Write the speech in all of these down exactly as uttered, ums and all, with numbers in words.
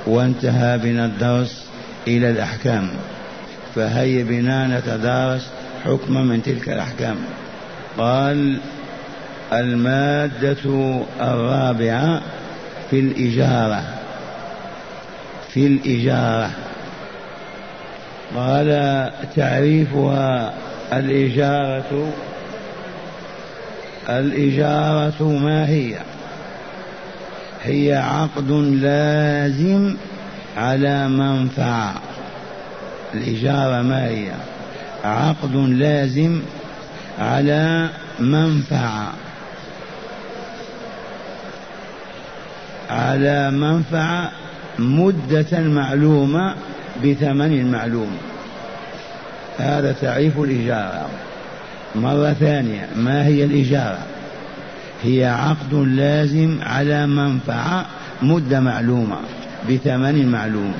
وانتهى بنا الدرس إلى الأحكام، فهيا بنا نتدارس حكما من تلك الأحكام. قال: المادة الرابعة في الإجارة. في الإجارة قال: تعريفها: الإجارة الإجارة ما هي؟ هي عقد لازم على منفعة. الإجارة ما هي؟ عقد لازم على منفعة، على منفعة مدة معلومة بثمن معلوم. هذا تعريف الإجارة. مرة ثانية: ما هي الإجارة؟ هي عقد لازم على منفعة مدة معلومة بثمن معلوم.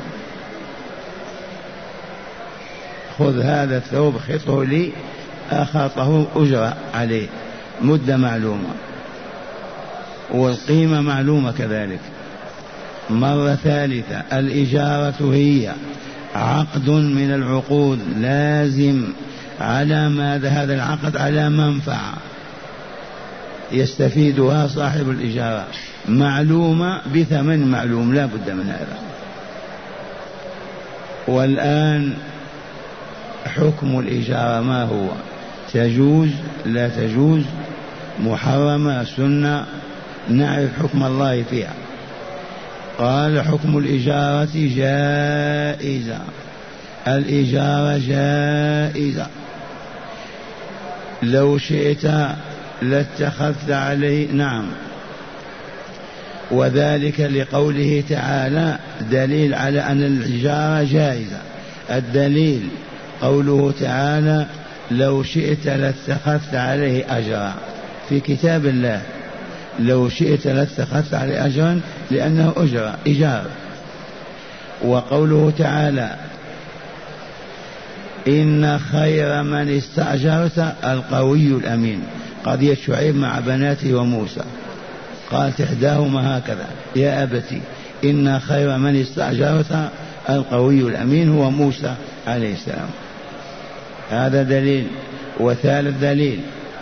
خذ هذا الثوب خطه لي، أخطه أجرة عليه مدة معلومة، والقيمة معلومة كذلك. مرة ثالثة: الإجارة هي عقد من العقود لازم على ماذا؟ هذا العقد على منفعة يستفيدها صاحب الإجارة معلومة بثمن معلوم، لا بد من هذا. والآن حكم الإجارة ما هو؟ تجوز لا تجوز؟ محرمة سنة؟ نعرف حكم الله فيها. قال: حكم الإجارة جائزة. الإجارة جائزة، لو شئت لاتخذت عليه. نعم، وذلك لقوله تعالى دليل على أن الإجارة جائزة. الدليل قوله تعالى: لو شئت لاتخذت عليه أجرا، في كتاب الله. لو شئت لاتخذت عليه أجرا لأنه أجرة إجارة. وقوله تعالى: إن خير من استأجرت القوي الأمين. قضية شعيب مع بناته وموسى، قالت إحداهما هكذا: يا أبتي إن خير من استأجرت القوي الأمين هو موسى عليه السلام. هذا دليل. وثالث دليل: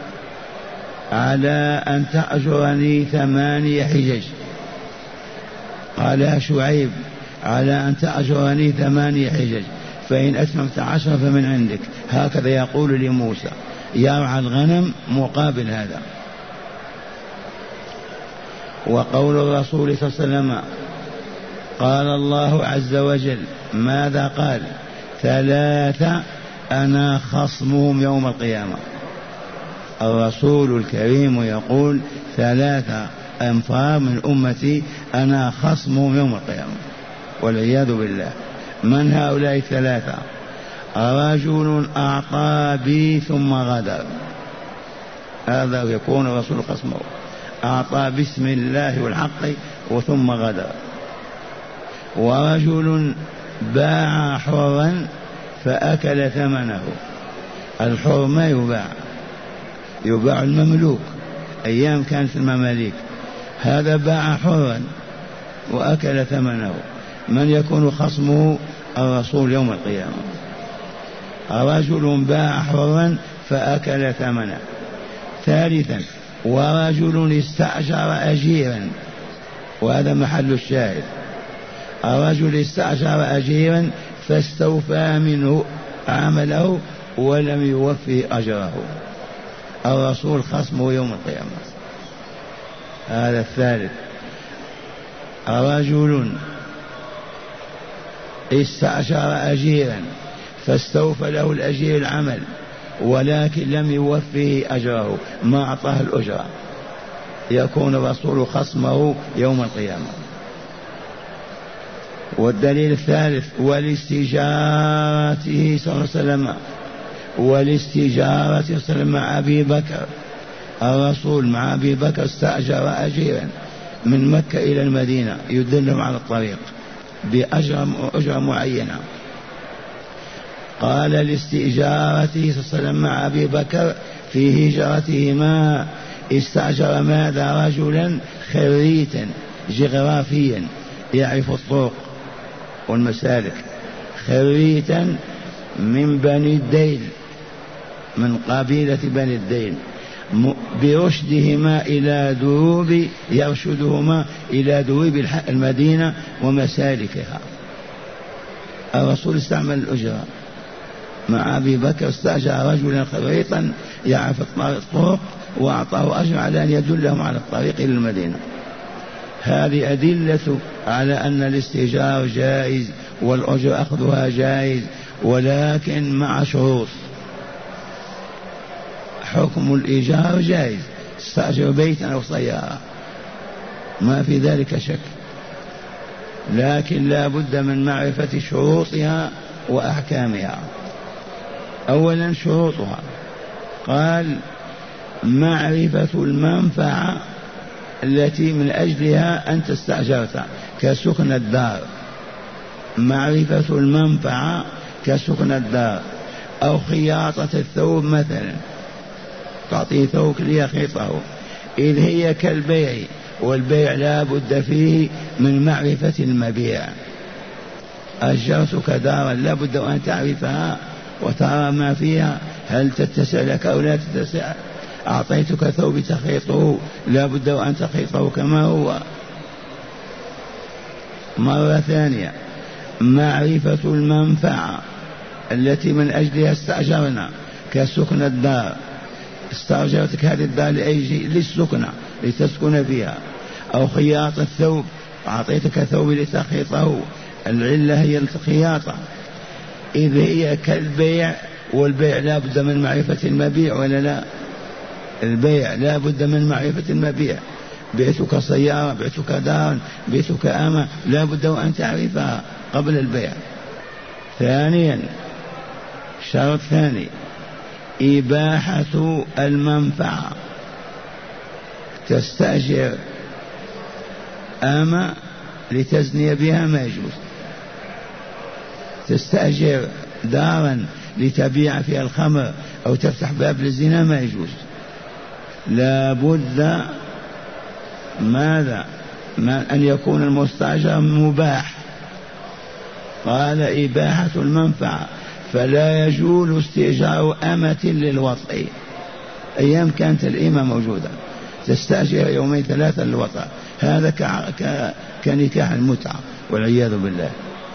على أن تأجرني ثمانية حجج. قال شعيب: على أن تأجرني ثمانية حجج، فإن أتممت عشرة فمن عندك. هكذا يقول لموسى، يرعى الغنم مقابل هذا. وقول الرسول صلى الله عليه وسلم: قال الله عز وجل، ماذا قال؟ ثلاثة أنا خصمهم يوم القيامة. الرسول الكريم يقول: ثلاثة أنفار من أمتي أنا خصمهم يوم القيامة، والعياذ بالله. من هؤلاء الثلاثة؟ رجل أعطى بي ثم غدر، هذا يكون الرسول خصمه. أعطى باسم الله والحق وثم غدر. ورجل باع حرا فأكل ثمنه. الحر ما يباع، يباع المملوك، أيام كانت المماليك. هذا باع حرا وأكل ثمنه. من يكون خصمه؟ الرسول يوم القيامة. رجل باع حرا فأكل ثمنه. ثالثا: ورجل استأجر أجيرا، وهذا محل الشاهد. الرجل استأجر أجيرا فاستوفى منه عمله ولم يوفي أجره، الرسول خصمه يوم القيامة. هذا الثالث. رجل استأجر أجيرا فاستوفى له الأجير العمل ولكن لم يوفيه أجره، ما أعطاه الأجرة، يكون الرسول خصمه يوم القيامة. والدليل الثالث: ولاستجارته صلى الله عليه وسلم ولاستجارته صلى الله عليه وسلم مع أبي بكر. الرسول مع أبي بكر استأجر أجيرا من مكة إلى المدينة يدلهم على الطريق بأجرة معينة. قال: لاستئجارته صلى الله عليه وسلم مع أبي بكر في هجرتهما استأجر ماذا؟ رجلا خريتا جغرافيا يعرف الطرق والمسالك، خريتا من بني الديل، من قبيلة بني الديل، برشدهما إلى دروب، يرشدهما إلى دروب المدينة ومسالكها. الرسول استعمل الأجرة مع أبي بكر، استأجر رجلا خريطا يعرف الطرق وأعطاه أجر على أن يدلهم على الطريق إلى المدينة. هذه أدلة على أن الاستئجار جائز والأجر أخذها جائز، ولكن مع شروط. حكم الإيجار جائز، استأجر بيتا أو سيارة ما في ذلك شك، لكن لا بد من معرفة شروطها وأحكامها. أولا شروطها، قال معرفة المنفعة التي من أجلها أنت استأجرت كسكن الدار، معرفة المنفعة كسكن الدار، أو خياطة الثوب مثلا، تعطيه ثوب ليخيطه، إذ هي كالبيع، والبيع لا بد فيه من معرفة المبيع. أجرتك دارا لا بد أن تعرفها وترى ما فيها، هل تتسع لك أو لا تتسع. أعطيتك ثوب تخيطه لا بد أن تخيطه كما هو. مرة ثانية معرفة المنفعة التي من أجلها استأجرنا كسكن الدار، استأجرتك هذه الدار لأي شيء؟ للسكنة، لتسكن فيها. أو خياطة الثوب، أعطيتك ثوب لتخيطه، العلة هي الخياطة، إذ هي كالبيع، والبيع لا بد من معرفة المبيع ولا لا؟ البيع لا بد من معرفة المبيع، بعتك سيارة، بعتك دار، بعتك أمة، لا بد أن تعرفها قبل البيع. ثانيا شرط ثاني إباحة المنفعة، تستأجر أمة لتزني بها ما يجوز، تستأجر دارا لتبيع فيها الخمر أو تفتح باب للزنا ما يجوز. لا بد ماذا؟ ما أن يكون المستأجر مباح. قال إباحة المنفعة، فلا يجوز استئجار أمة للوطء. أيام كانت الإمة موجودة تستأجر يومين ثلاثة للوطء، هذا ك... كنكاح المتعة والعياذ بالله.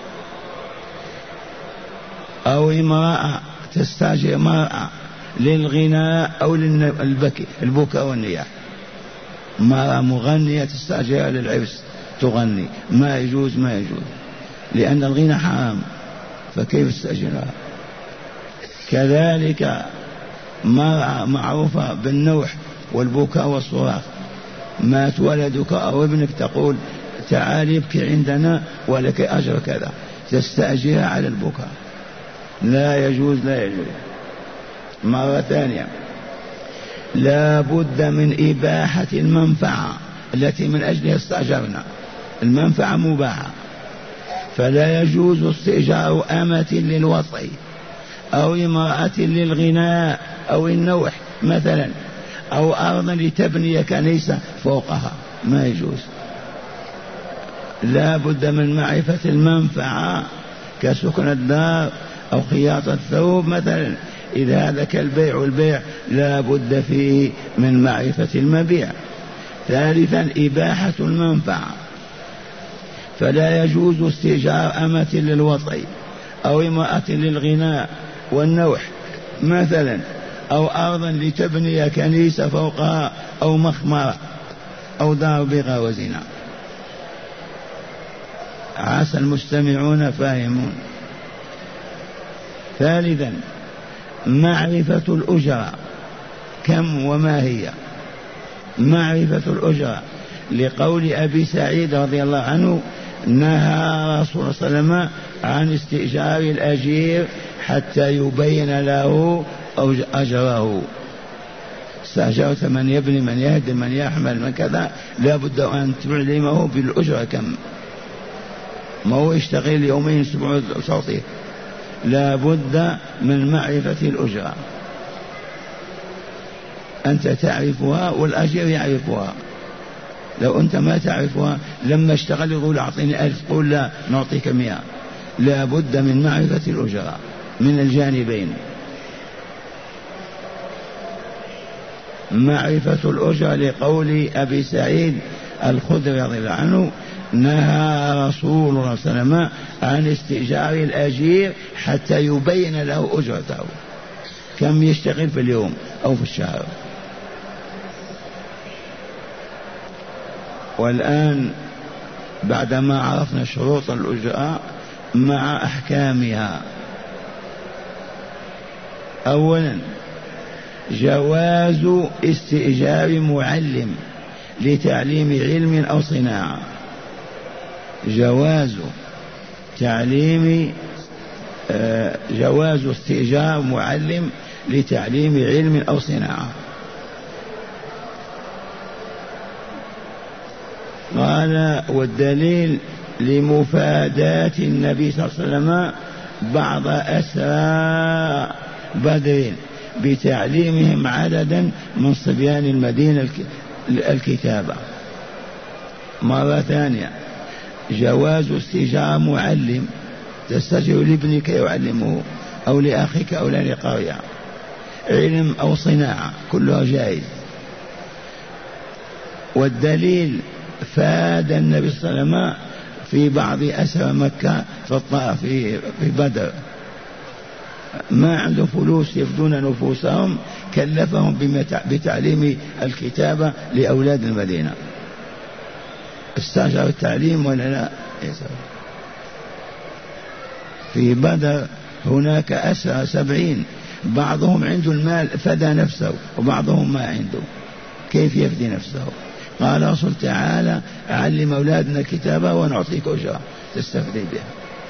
أو امرأة تستأجر مرأة للغناء أو للبكي، البكاء والنياح، مرأة مغنية تستأجرها للعرس تغني، ما يجوز، ما يجوز، لأن الغنى حرام، فكيف تستأجرها؟ كذلك مرأة معروفة بالنوح والبكاء والصراخ، مات ولدك أو ابنك تقول تعال ابكي عندنا ولك أجر كذا، تستأجرها على البكاء، لا يجوز، لا يجوز. مرة ثانية لا بد من إباحة المنفعة التي من أجلها استأجرنا، المنفعة مباحة، فلا يجوز استئجار أمة للوطء أو امرأة للغناء أو النوح مثلا، أو أرضا لتبني كنيسة فوقها، ما يجوز. لا بد من معرفة المنفعة كسكن الدار أو خياطة الثوب مثلا، إذا هذا كالبيع، والبيع لا بد فيه من معرفة المبيع. ثالثا إباحة المنفعة، فلا يجوز استئجار أمة للوطء أو امرأة للغناء والنوح مثلا، أو أرضا لتبني كنيسة فوقها أو مخمرة أو دار بغى وزنا. عسى المستمعون فاهمون. ثالثا معرفة الأجرة، كم وما هي؟ معرفة الأجرة لقول أبي سعيد رضي الله عنه نهى رسول الله صلى الله عليه وسلم عن استئجار الأجير حتى يبين له أجره. استأجرت من يبني، من يهدم، من يحمل، من كذا، لا بد أن تعلمه بالأجرة كم، ما هو يشتغل يومين سبع صوتيه، لا بد من معرفة الأجرة، أنت تعرفها والأجير يعرفها. لو أنت ما تعرفها لما اشتغل يقول أعطيني ألف، قول لا نعطيك مئة، لا بد من معرفة الأجراء من الجانبين. معرفة الأجرة لقول أبي سعيد الخدري رضي الله عنه نهى رسول الله صلى الله عليه وسلم عن استئجار الأجير حتى يبين له أجرته كم يشتغل في اليوم أو في الشهر. والآن بعدما عرفنا شروط الأجراء مع أحكامها، أولا جواز استئجار معلم لتعليم علم أو صناعة، جواز تعليم جواز استئجار معلم لتعليم علم أو صناعة. قال والدليل لمفادات النبي صلى الله عليه وسلم بعض أسرى بدر بتعليمهم عددا من صبيان المدينة الكتابة. مرة ثانية جواز استئجار معلم، تستأجر لابنك يعلمه أو لأخيك أو لقرية علم أو صناعة كلها جائز. والدليل فاد النبي صلى الله عليه وسلم في بعض أسرى مكة في في بدر ما عندهم فلوس يفدون نفوسهم، كلفهم بتعليم الكتابة لأولاد المدينة. استأجر التعليم ولا لا؟ في بدر هناك أسرى سبعين، بعضهم عنده المال فدى نفسه وبعضهم ما عنده، كيف يفدي نفسه؟ قال رسول تعالى علم أولادنا الكتابة ونعطيك أجرة تستفيد بها.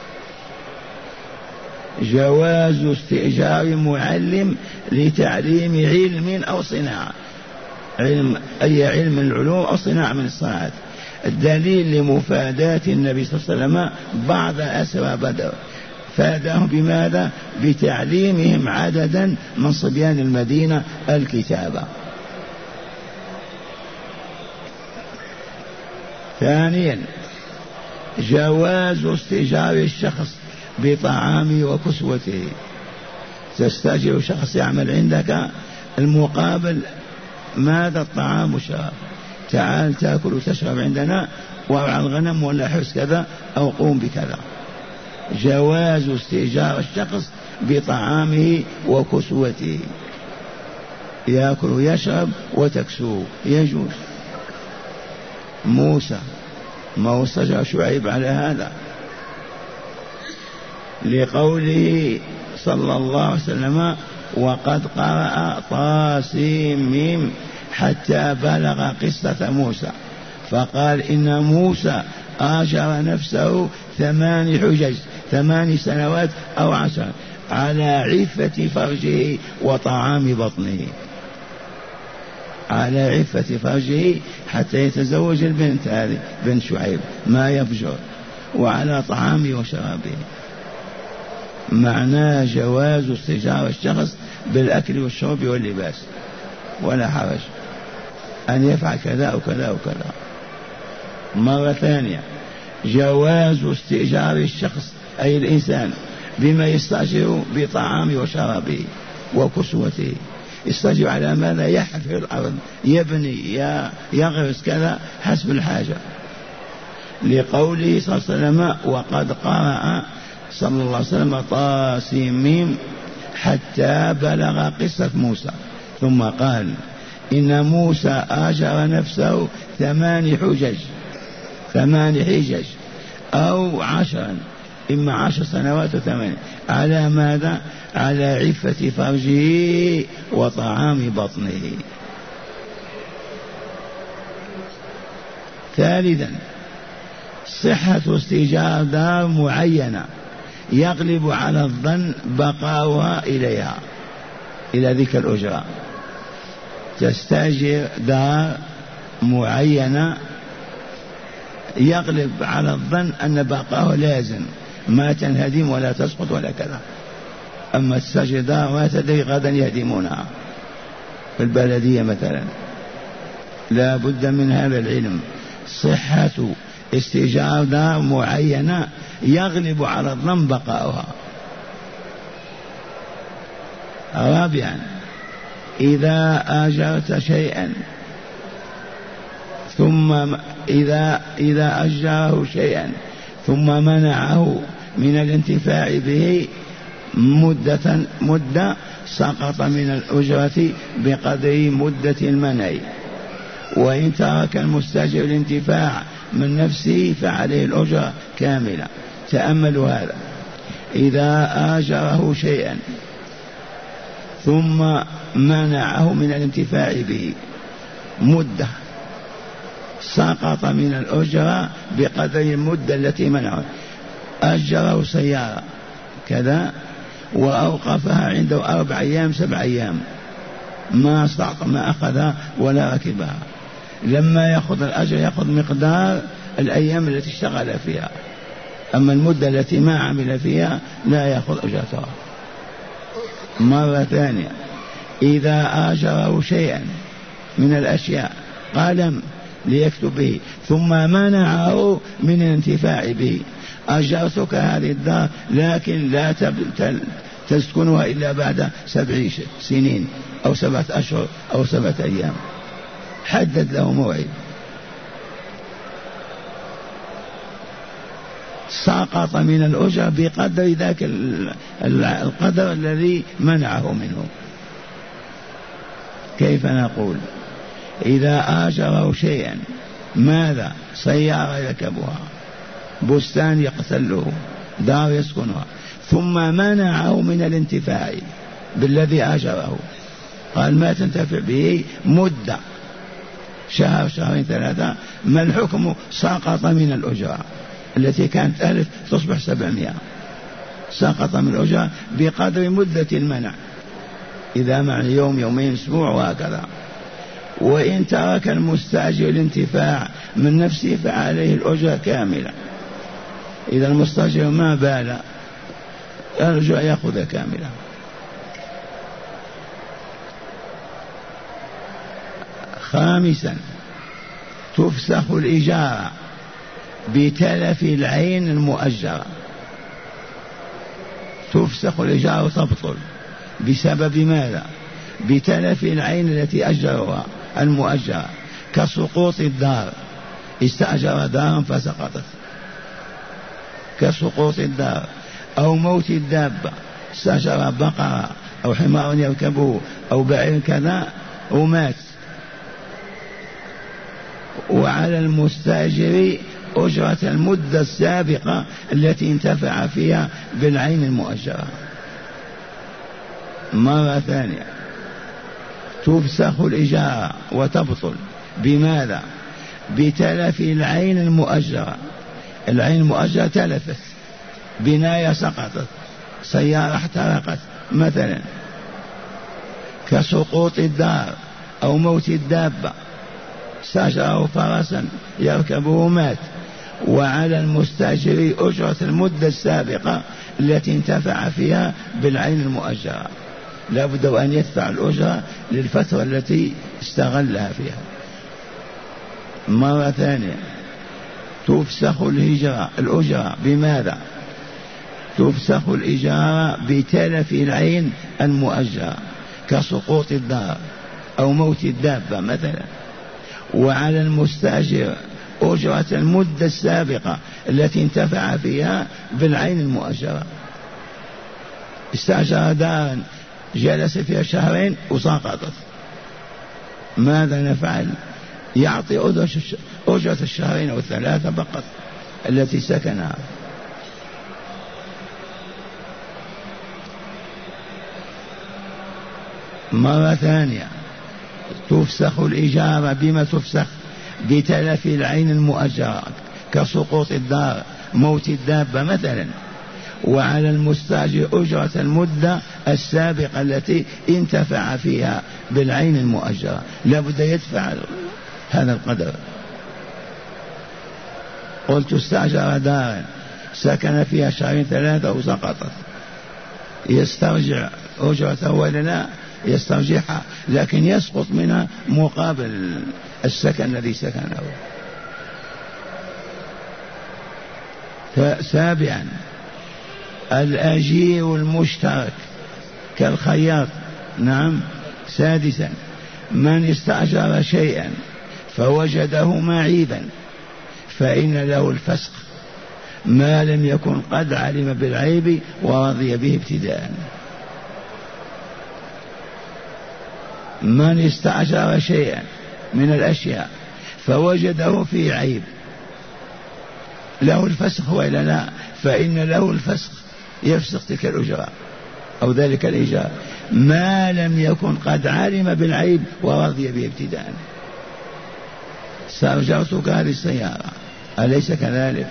جواز استئجار معلم لتعليم علم أو صناعة، علم أي علم من العلوم أو صناعة من الصناعات. الدليل لمفادات النبي صلى الله عليه وسلم بعض أسرى بدر، فادهم بماذا؟ بتعليمهم عددا من صبيان المدينة الكتابة. ثانيا جواز استئجار الشخص بطعامه وكسوته، تستأجر شخص يعمل عندك المقابل ماذا؟ الطعام والشراب، تعال تأكل وتشرب عندنا وارعى الغنم ولا حرس كذا أو قوم بكذا. جواز استئجار الشخص بطعامه وكسوته، يأكل ويشرب وتكسوه يجوز. موسى ما هو استأجر شعيب على هذا لقوله صلى الله عليه وسلم وقد قرأ طاسيم حتى بلغ قصة موسى فقال إن موسى آجر نفسه ثمان حجج ثمان سنوات أو عشر على عفة فرجه وطعام بطنه، على عفة فرجه حتى يتزوج البنت هذه بنت شعيب ما يفجر، وعلى طعامه وشرابه. معناه جواز استئجار الشخص بالأكل والشرب واللباس ولا حرج أن يفعل كذا وكذا وكذا. مرة ثانية جواز استئجار الشخص أي الإنسان بما يستأجر بطعامه وشرابه وكسوته. يستأجر على ماذا؟ يحفر الأرض، يبني، يغرس كذا حسب الحاجة. لقوله صلى الله عليه وسلم وقد قرأ صلى الله عليه وسلم طاسيم حتى بلغ قصة موسى، ثم قال إن موسى آجر نفسه ثمان حجج ثمان حجج أو عشرا، إما عشر سنوات وثمان، على ماذا؟ على عفة فرجه وطعام بطنه. ثالثا صحة استئجار دار معينة يغلب على الظن بقاؤها إليها إلى ذيك الأجرة. تستأجر دار معينة يغلب على الظن أن بقاؤها لازم ما تنهدم ولا تسقط ولا كذا. أما تستأجر دار ما تدري غدا يهدمونها في البلدية مثلا، لا بد من هذا العلم. صحة استئجار دار معينة يغلب على الظن بقاؤها. رابعا إذا آجرت شيئا ثم إذا إذا أجره شيئا ثم منعه من الانتفاع به مدة مدة سقط من الأجرة بقدر مدة المنع. وإن ترك المستأجر الانتفاع من نفسه فعليه الأجرة كاملة. تأملوا هذا: إذا آجره شيئا ثم منعه من الانتفاع به مدة سقط من الأجرة بقدر المدة التي منعه. أجره سيارة كذا وأوقفها عنده أربع أيام سبع أيام ما استعط ما أخذها ولا ركبها، لما يأخذ الأجر يأخذ مقدار الأيام التي اشتغل فيها، أما المدة التي ما عمل فيها لا يأخذ أجرتها. مرة ثانية: إذا آجره شيئا من الأشياء قلم ليكتب به ثم منعه من الانتفاع به، أجرتك هذه الدار لكن لا تسكنها إلا بعد سبع سنين أو سبعة أشهر أو سبعة أيام، حدد له موعد، سقط من الأجرة بقدر ذاك القدر الذي منعه منه. كيف نقول؟ إذا آجره شيئا، ماذا؟ سيارة يركبها، بستان يقتله، دار يسكنها، ثم منعه من الانتفاع بالذي آجره، قال ما تنتفع به مدة شهر شهرين ثلاثة، ما الحكم؟ سقط من الأجرة التي كانت ألف تصبح سبعمائة، سقط من الأجرة بقدر مدة المنع، إذا مع يوم يومين أسبوع وهكذا. وإن ترك المستأجر الانتفاع من نفسه فعليه الأجرة كاملة. إذا المستأجر ما بال يرجع يأخذ كاملة. خامسا: تفسخ الإجارة بتلف العين المؤجرة. تفسخ الإجارة وتبطل بسبب ماذا؟ بتلف العين التي أجرها المؤجرة، كسقوط الدار، استأجر دارا فسقطت كسقوط الدار، أو موت الدابة، استأجر بقرة أو حمار يركبه أو بعير كذا ومات. وعلى المستأجر أجرة المدة السابقة التي انتفع فيها بالعين المؤجرة. مرة ثانية: تفسخ الإجارة وتبطل بماذا؟ بتلف العين المؤجرة. العين المؤجرة تلفت، بناية سقطت، سيارة احترقت مثلا، كسقوط الدار أو موت الدابة، استأجره فرسا يركبه مات. وعلى المستأجر أجرة المدة السابقة التي انتفع فيها بالعين المؤجرة، لا بد أن يدفع الأجرة للفترة التي استغلها فيها. مرة ثانية: تفسخ الهجرة الأجرة بماذا؟ تفسخ الإجارة بتلف العين المؤجرة، كسقوط الدار أو موت الدابة مثلا. وعلى المستأجر أجرة المدة السابقة التي انتفع فيها بالعين المؤجرة. استأجر دارا جلس فيها شهرين وسقطت، ماذا نفعل؟ يعطي أجرة الشهرين أو الثلاثة فقط التي سكنها. مرة ثانية: تفسخ الإجارة بما تفسخ؟ بتلف العين المؤجرة، كسقوط الدار، موت الدابة مثلا. وعلى المستأجر أجرة المدة السابقة التي انتفع فيها بالعين المؤجرة، لابد يدفع هذا القدر. قلت استأجر دارا سكن فيها شهرين ثلاثة وسقطت، يسترجع أجرته ولا لا؟ يسترجعها، لكن يسقط منها مقابل السكن الذي سكنه. سابعا الأجير المشترك كالخياط. نعم. سادسا من استأجر شيئا فوجده معيبا فإن له الفسخ ما لم يكن قد علم بالعيب ورضي به ابتداء. من استأجر شيئا من الأشياء فوجده فيه عيب له الفسخ وإلا لا؟ فإن له الفسخ، يفسخ تلك الأجرة أو ذلك الإيجار ما لم يكن قد علم بالعيب ورضي به ابتداء. سأجرتك هذه السيارة أليس كذلك؟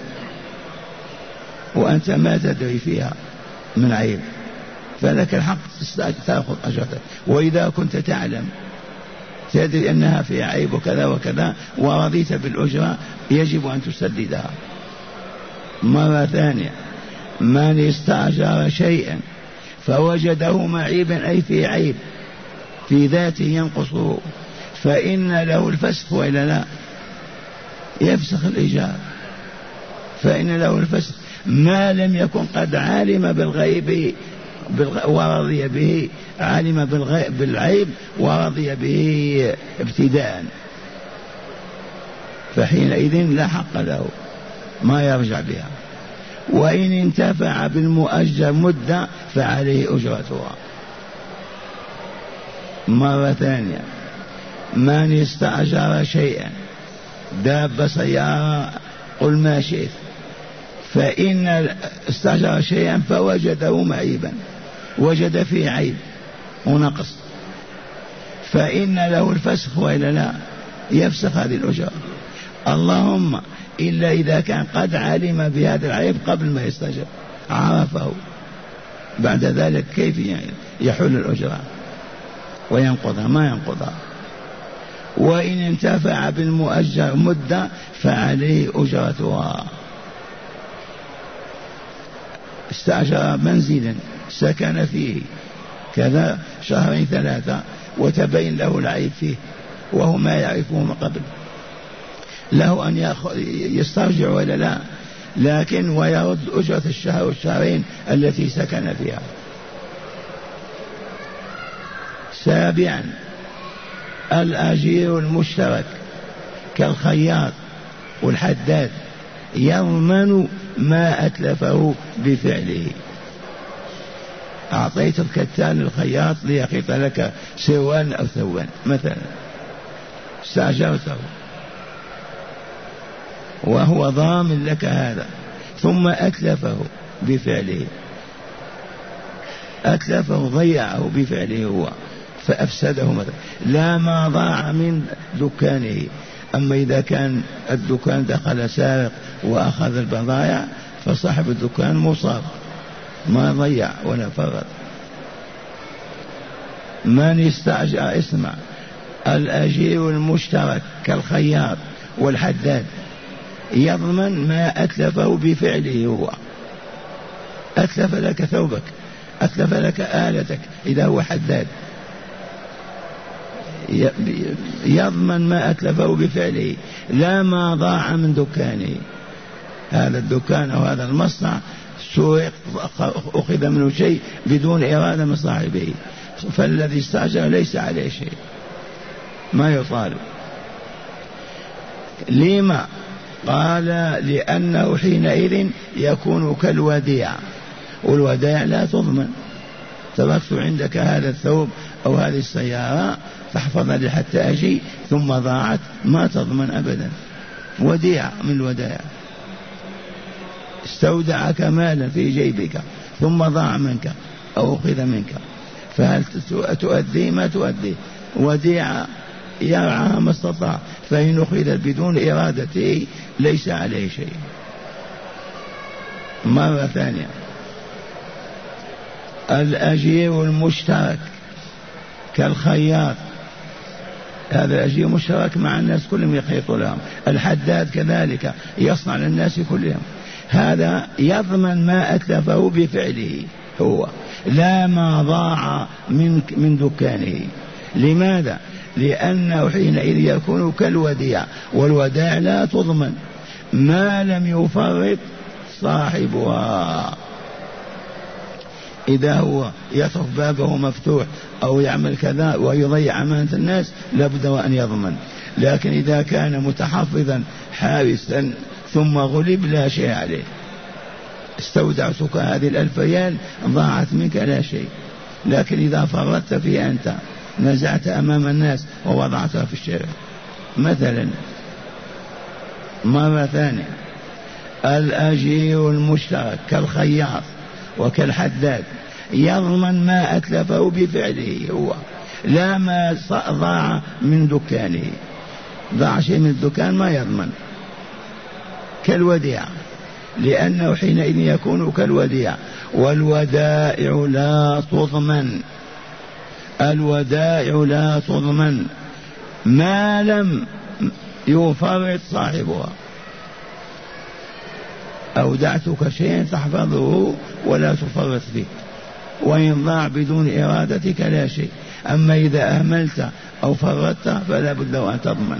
وأنت ما تدري فيها من عيب، فلك الحق تأخذ أجرتك. وإذا كنت تعلم تدري أنها فيها عيب وكذا وكذا ورضيت بالأجرة يجب أن تسددها. مرة ثانية من استأجر شيئا فوجده معيبا أي في عيب في ذاته ينقصه فإن له الفسخ وإلا لا؟ يفسخ الإيجار، فإن له الفسخ ما لم يكن قد علم بالغيب ورضي به، علم بالعيب ورضي به ابتداء، فحينئذ لا حق له ما يرجع بها. وإن انتفع بالمؤجر مدة فعليه أجرتها. مرة ثانية من استأجر شيئا دابة سيارة قل ما شئت فإن استأجر شيئا فوجده معيبا وجد فيه عيب ونقص فإن له الفسخ وإلا لا؟ يفسخ هذه الأجرة. اللهم إلا إذا كان قد علم بهذا العيب قبل ما يستأجر عرفه، بعد ذلك كيف يحل الأجرة وينقضها؟ ما ينقضها. وإن انتفع بالمؤجر مدة فعليه أجرتها. استأجر منزلا سكن فيه كذا شهرين ثلاثة وتبين له العيب فيه وهو ما يعرفه من قبل، له أن يسترجع ولا لا؟ لكن ويرد أجرة الشهر والشهرين التي سكن فيها. سابعا الأجير المشترك كالخياط والحداد يضمن ما أتلفه بفعله. أعطيت الكتان للخياط ليخيط لك سروال أو ثوبان مثلا، استأجرته وهو ضامن لك هذا، ثم أتلفه بفعله، أتلفه ضيعه بفعله هو فأفسده مثلا، لا ما ضاع من دكانه. أما إذا كان الدكان دخل سارق وأخذ البضائع فصاحب الدكان مصاب ما ضيع ولا فرط. من استأجر اسمع الأجير المشترك كالخياط والحداد يضمن ما أتلفه بفعله هو، أتلف لك ثوبك، أتلف لك آلتك إذا هو حداد يضمن ما أتلفه بفعله، لا ما ضاع من دكانه. هذا الدكان أو هذا المصنع سرق أخذ منه شيء بدون إرادة من صاحبه، فالذي استأجر ليس عليه شيء ما يطالب. لما؟ قال لأنه حينئذ يكون كالوديع، والودائع لا تضمن. تركت عندك هذا الثوب أو هذه السيارة فاحفظها لي حتى أجي ثم ضاعت، ما تضمن أبدا، وديع من الودائع. استودعك مالا في جيبك ثم ضاع منك أو أخذ منك، فهل تؤدي؟ ما تؤدي. وديعة يرعاها ما استطاع، فإن أخذت بدون إرادته ليس عليه شيء. مرة ثانية الأجير المشترك كالخياط، هذا الأجير مشترك مع الناس كلهم يخيط لهم، الحداد كذلك يصنع للناس كلهم، هذا يضمن ما أتلفه بفعله هو، لا ما ضاع من من دكانه. لماذا؟ لأنه حينئذ يكون كالوديع، والودائع لا تضمن ما لم يفرط صاحبها. إذا هو يترك بابه مفتوح أو يعمل كذا ويضيع أمانة الناس لابد وأن يضمن. لكن إذا كان متحفظا حارسا ثم غلب لا شيء عليه. استودعتك هذه الألف ريال ضاعت منك لا شيء. لكن إذا فرطت فيها أنت نزعت أمام الناس ووضعتها في الشارع مثلا. مرة ثانية، الأجير المشترك كالخياط وكالحداد يضمن ما أتلفه بفعله هو، لا ما ضاع من دكانه. ضاع شيء من الدكان ما يضمن، كالوديعة، لأنه حينئذ يكون كالوديعة. والودائع لا تضمن، الودائع لا تضمن ما لم يفرط صاحبها. أودعتك شيئا تحفظه ولا تفرط فيه، وإن ضاع بدون إرادتك لا شيء. أما إذا أهملت أو فرطت فلا بد وأن تضمن.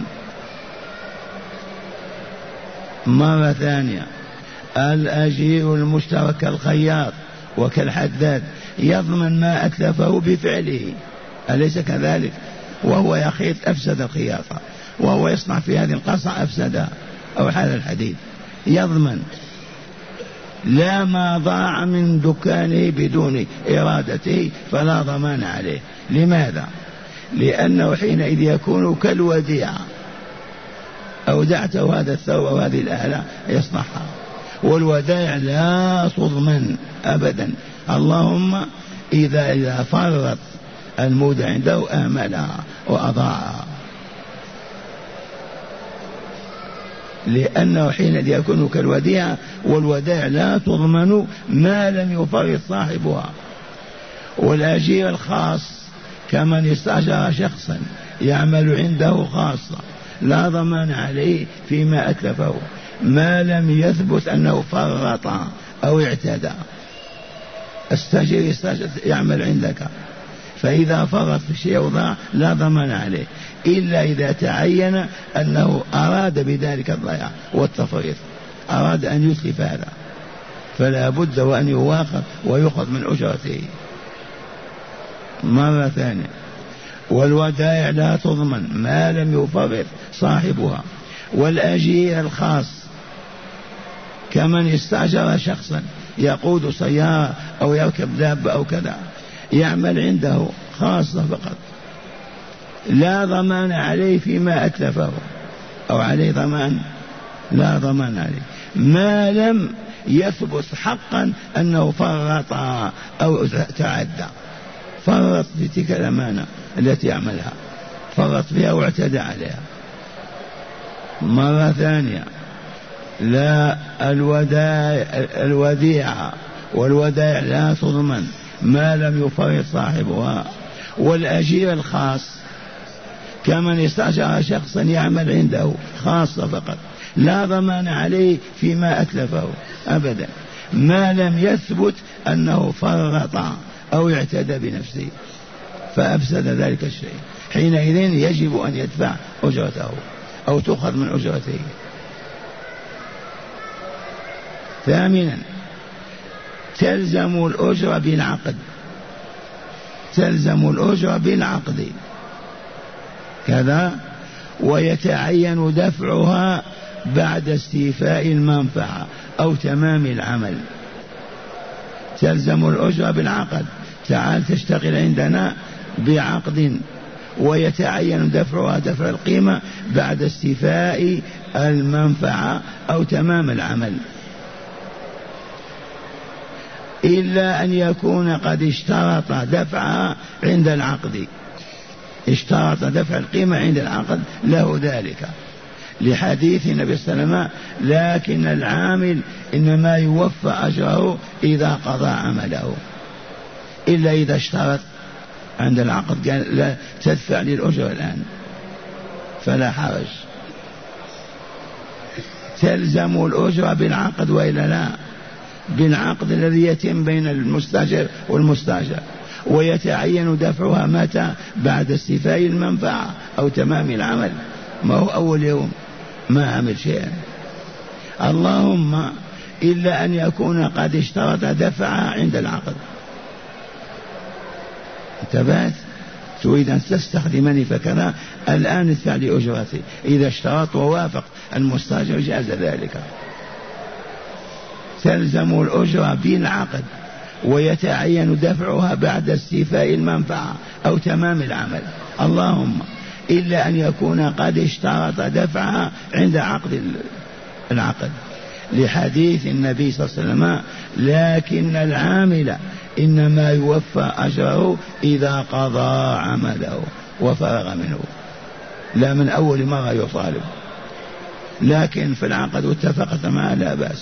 مرة ثانية، الأجير المشترك كالخياط وكالحداد يضمن ما أتلفه بفعله، أليس كذلك؟ وهو يخيط أفسد الخياطة، وهو يصنع في هذه القصعة أفسدها أو حال الحديد، يضمن. لا ما ضاع من دكانه بدون إرادته فلا ضمان عليه. لماذا؟ لأنه حينئذ يكون كالوديعة، أودعته هذا الثوب وهذه الآلة يصنعها. والودائع لا تضمن أبدا، اللهم إذا إذا فرط المودع عنده أهملها وأضاعها، لأنه حينئذ يكون كالوديعة. والودائع لا تضمن ما لم يفرط صاحبها. والأجير الخاص كمن استأجر شخصا يعمل عنده خاصة لا ضمان عليه فيما أتلفه ما لم يثبت أنه فرط أو اعتدى. استأجر يعمل عندك، فإذا فرط في شيء وضاع لا ضمان عليه إلا إذا تعين أنه أراد بذلك الضياع والتفريط، أراد أن يتلف هذا، فلا بد وأن يواخذ ويأخذ من أجرته. مرة ثانية، والودائع لا تضمن ما لم يفرط صاحبها. والأجير الخاص كمن استأجر شخصا يقود سيارة أو يركب دابة أو كذا، يعمل عنده خاصة فقط، لا ضمان عليه فيما أتلفه، أو عليه ضمان، لا ضمان عليه ما لم يثبت حقا أنه فرط أو تعدى. فرط في تلك الأمانة التي يعملها، فرط فيها واعتدى عليها. مرة ثانية، لا الوديعة والودائع لا تضمن ما لم يفرط صاحبها. والأجير الخاص كمن استأجر شخصا يعمل عنده خاصة فقط، لا ضمان عليه فيما أتلفه أبدا ما لم يثبت أنه فرط أو اعتدى بنفسه فأفسد ذلك الشيء، حينئذ يجب أن يدفع أجرته أو تؤخذ من أجرته. ثامنا، تلزم الأجرة بالعقد، تلزم الأجرة بالعقد كذا، ويتعين دفعها بعد استيفاء المنفعة أو تمام العمل. تلزم الأجرة بالعقد، تعال تشتغل عندنا بعقد، ويتعين دفعها دفع القيمة بعد استيفاء المنفعة أو تمام العمل، إلا أن يكون قد اشترط دفعها عند العقد، اشترط دفع القيمة عند العقد له ذلك، لحديث النبي صلى الله عليه وسلم: لكن العامل إنما يوفى أجره إذا قضى عمله، إلا إذا اشترط عند العقد قال لا تدفع لي الأجر الآن فلا حرج. تلزم الأجرة بالعقد وإلا لا؟ بالعقد الذي يتم بين المستأجر والمستأجر، ويتعين دفعها متى؟ بعد استيفاء المنفعة أو تمام العمل، ما هو أول يوم ما عمل شيئا. اللهم إلا أن يكون قد اشترط دفعها عند العقد. انتبهت؟ تريد أن تستخدمني فكذا، الآن ادفع لي أجرتي. إذا اشترط ووافق المستأجر جاز ذلك. تلزم الأجرة بالعقد ويتعين دفعها بعد استيفاء المنفعة أو تمام العمل، اللهم إلا أن يكون قد اشترط دفعها عند عقد العقد، لحديث النبي صلى الله عليه وسلم: لكن العامل إنما يوفى أجره إذا قضى عمله وفرغ منه، لا من أول مرة يطالب، لكن في العقد واتفقت معه لا بأس.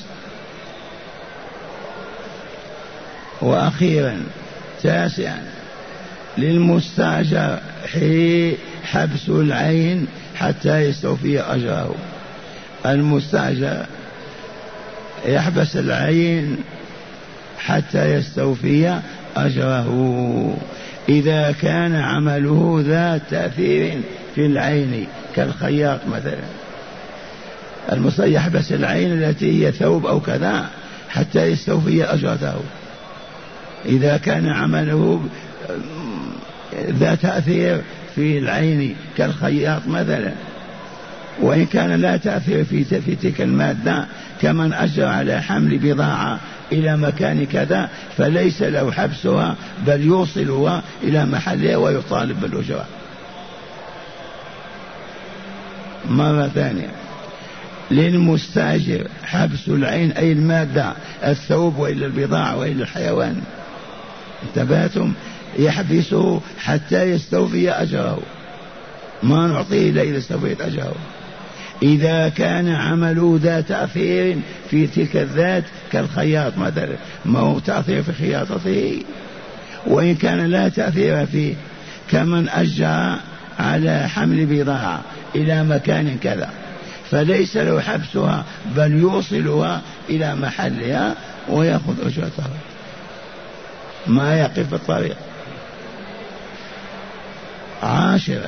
وأخيرا تاسعا للمستأجر حبس العين حتى يستوفي أجره. المستأجر يحبس العين حتى يستوفي أجره إذا كان عمله ذات تأثير في العين كالخياط مثلا. المستأجر يحبس العين التي هي ثوب أو كذا حتى يستوفي أجرته إذا كان عمله ذات تأثير في العين كالخياط مثلا. وإن كان لا تأثير في في تلك المادة كمن أجر على حمل بضاعة إلى مكان كذا، فليس له حبسها بل يوصلها إلى محلها ويطالب بالأجرة. مرة ثانية، للمستأجر حبس العين أي المادة، الثوب وإلا البضاعة وإلا الحيوان، انتبهتم؟ يحبسه حتى يستوفي أجره، ما نعطيه إلا إذا استوفيت أجره. إذا كان عمله ذات تأثير في تلك الذات كالخياط مثلا، ما هو تأثير في خياطته. وإن كان لا تأثير فيه كمن أجر على حمل بضاعة إلى مكان كذا، فليس له حبسها بل يوصلها إلى محلها ويأخذ أجرتها، ما يقف في الطريق. عاشرا،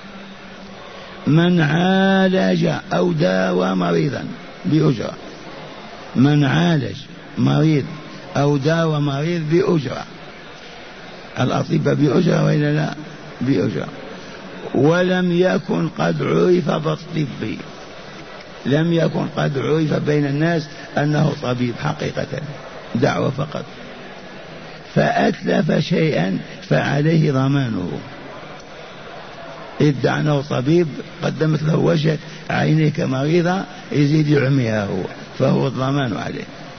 من عالج أو داوى مريضا بأجرة. من عالج مريض أو داوى مريض بأجرة، الأطباء بأجرة وإلا لا؟ بأجرة. ولم يكن قد عرف بالطب، لم يكن قد عرف بين الناس أنه طبيب حقيقة، دعوة فقط، فأتلف شيئا فعليه ضمانه. ادعى أنه طبيب، قدمت له وجه عينيك مريضة يزيد يعميها هو، فهو الضمان عليه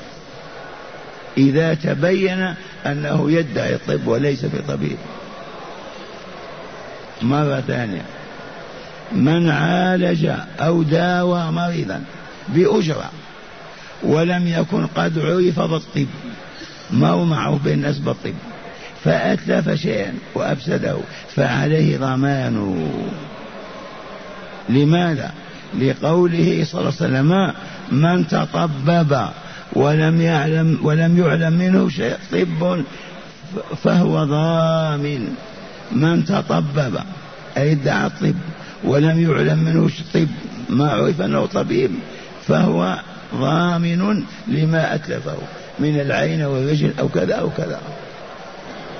إذا تبين أنه يدعي الطب وليس بطبيب. مرة ثانية، من عالج أو داوى مريضا بأجرة ولم يكن قد عرف بالطب، ما هو معروف بين الناس بالطب، فأتلف شيئا وأفسده فعليه ضمانه. لماذا؟ لقوله صلى الله عليه وسلم: من تطبب ولم يعلم ولم يعلم منه شيء طب فهو ضامن. من تطبب أي ادعى الطب ولم يعلم منه طب، ما عرف أنه طبيب، فهو ضامن لما أتلفه من العين والرجل أو كذا أو كذا.